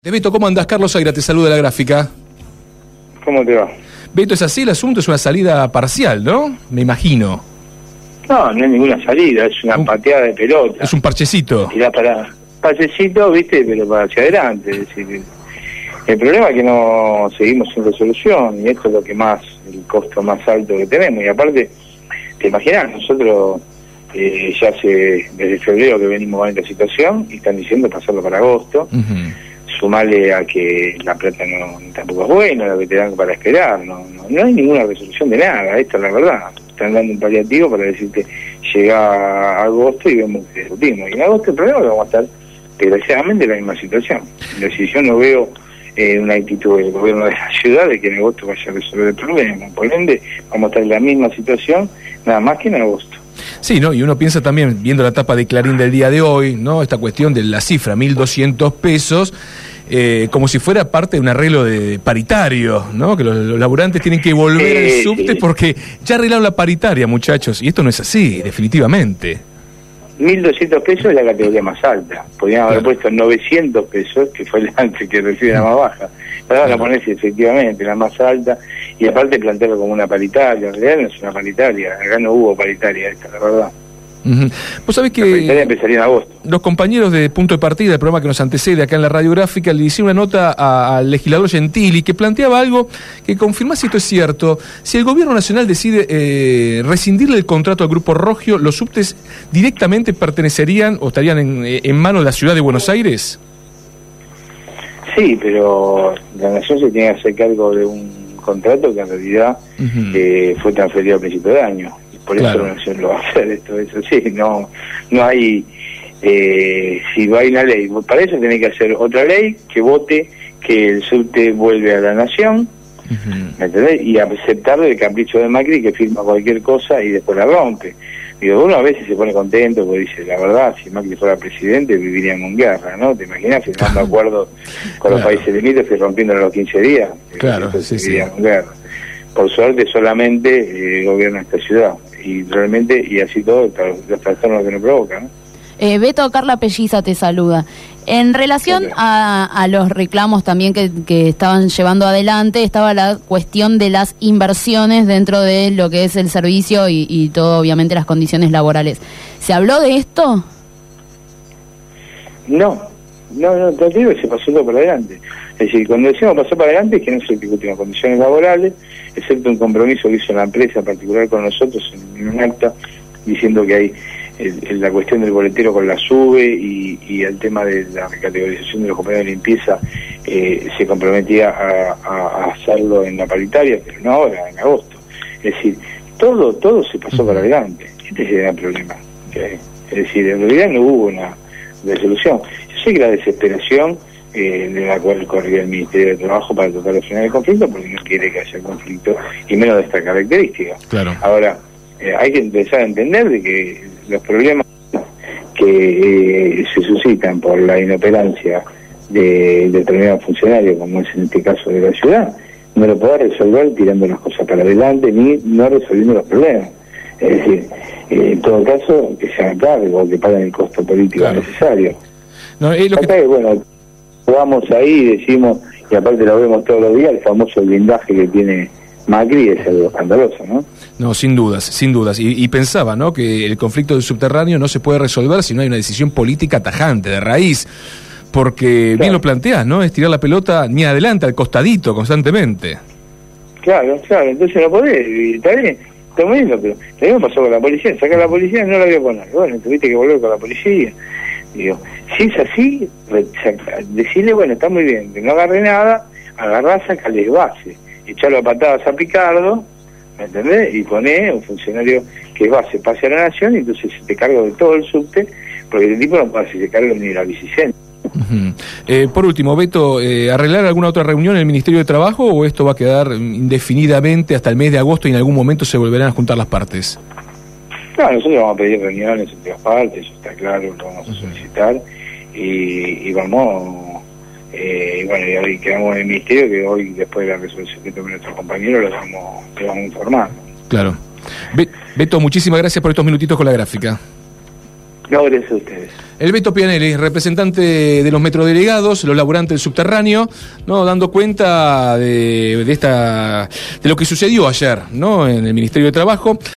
Beto, ¿cómo andás? Carlos Aira te saluda de La Gráfica. ¿Cómo te va? Beto, ¿es así el asunto? Es una salida parcial, ¿no? Me imagino. No, no es ninguna salida, es una pateada de pelota. Es un parchecito. Tirá para parchecito, viste, pero para hacia adelante. Es decir, el problema es que no seguimos sin resolución y esto es lo que más, el costo más alto que tenemos. Y aparte, te imaginas, nosotros ya desde febrero que venimos con esta situación y están diciendo pasarlo para agosto. Sumarle a que la plata tampoco es buena, lo que te dan para esperar, no hay ninguna resolución de nada, esta es la verdad. Están dando un paliativo para decirte llega a agosto y vemos que discutimos. Y en agosto el problema es que vamos a estar desgraciadamente en la misma situación. Si yo no veo una actitud del gobierno de la ciudad de que en agosto vaya a resolver el problema, por ende vamos a estar en la misma situación, nada más que en agosto. Sí, ¿no? Y uno piensa también, viendo la tapa de Clarín del día de hoy, ¿no? Esta cuestión de la cifra, 1.200 pesos, como si fuera parte de un arreglo de paritario, ¿no? Que los laburantes tienen que volver al subte porque ya arreglaron la paritaria, muchachos, y esto no es así, definitivamente. 1.200 pesos es la categoría más alta. Podrían haber puesto 900 pesos, que fue el antes que recibe la más baja. Pero ahora ponerse efectivamente la más alta y aparte plantearlo como una paritaria. En realidad no es una paritaria, acá no hubo paritaria, esta la verdad. Vos sabés que la paritaria empezaría en agosto. Los compañeros de Punto de Partida, el programa que nos antecede acá en la radiográfica, le hicieron una nota al legislador Gentili que planteaba algo que confirma si esto es cierto. Si el gobierno nacional decide rescindirle el contrato al Grupo Rogio, ¿los subtes directamente pertenecerían o estarían en manos de la ciudad de Buenos Aires? Sí, pero la nación se tiene que hacer cargo de un contrato que en realidad fue transferido al principio de año. Por eso la nación lo va a hacer, esto es así, no hay, si no hay una ley, para eso tiene que hacer otra ley que vote que el subte vuelve a la nación, ¿me entendés? Y aceptar el capricho de Macri que firma cualquier cosa y después la rompe. Digo, uno a veces se pone contento porque dice, la verdad, si Macri fuera presidente viviríamos en guerra, ¿no? ¿Te imaginas firmando acuerdos con los países limítrofes rompiéndolo a los 15 días? Claro, sí. Viviríamos en guerra. Por suerte solamente gobierna esta ciudad y realmente, y así todo, los trastornos que nos provocan, ¿no? Beto, Carla Pelliza te saluda. En relación a los reclamos también que estaban llevando adelante, estaba la cuestión de las inversiones dentro de lo que es el servicio y todo, obviamente, las condiciones laborales. ¿Se habló de esto? No, te digo que se pasó todo para adelante. Es decir, cuando decimos pasó para adelante es que no se discutieron condiciones laborales, excepto un compromiso que hizo la empresa en particular con nosotros en un acta, diciendo que hay la cuestión del boletero con la SUBE y el tema de la recategorización de los compañeros de limpieza se comprometía a hacerlo en la paritaria, pero no ahora, en agosto. Es decir, todo se pasó para adelante. Este es el gran problema. Es decir, en realidad no hubo una resolución. Yo sé que la desesperación de la cual corría el Ministerio de Trabajo para tratar de frenar el conflicto, porque no quiere que haya conflicto, y menos de esta característica. Claro. Ahora, hay que empezar a entender de que los problemas que se suscitan por la inoperancia de determinados funcionarios, como es en este caso de la ciudad, no lo puede resolver tirando las cosas para adelante ni no resolviendo los problemas. Es decir, en todo caso, que se hagan cargo, que paguen el costo político necesario. No, es lo que... Bueno, vamos ahí y decimos, y aparte lo vemos todos los días, el famoso blindaje que tiene Macri es algo escandaloso, ¿no? No, sin dudas. Y pensaba, ¿no?, que el conflicto del subterráneo no se puede resolver si no hay una decisión política tajante, de raíz, porque bien lo planteás, ¿no?, es tirar la pelota ni adelante, al costadito, constantemente. Claro, entonces no podés, y está bien, está muy lindo, pero también pasó con la policía, sacar a la policía no la voy a poner, bueno, tuviste que volver con la policía. Digo, si es así, decirle, bueno, está muy bien, que no agarre nada, agarrá, sacale base, echarlo a patadas a Picardo, ¿me entendés? Y poné un funcionario que es base, pase a la nación, y entonces se te cargo de todo el subte, porque el tipo no puede hacerse cargo ni de la bicicenda. Por último, Beto, ¿arreglar alguna otra reunión en el Ministerio de Trabajo o esto va a quedar indefinidamente hasta el mes de agosto y en algún momento se volverán a juntar las partes? No, nosotros vamos a pedir reuniones entre las partes, eso está claro, lo vamos a solicitar y vamos, bueno, y hoy quedamos en el Ministerio que hoy, después de la resolución que tome nuestro compañero, le vamos a informar. Claro. Beto, muchísimas gracias por estos minutitos con La Gráfica. No, gracias a ustedes. El Beto Pianelli, representante de los metrodelegados, los laburantes del subterráneo, ¿no? Dando cuenta de lo que sucedió ayer, ¿no? En el Ministerio de Trabajo.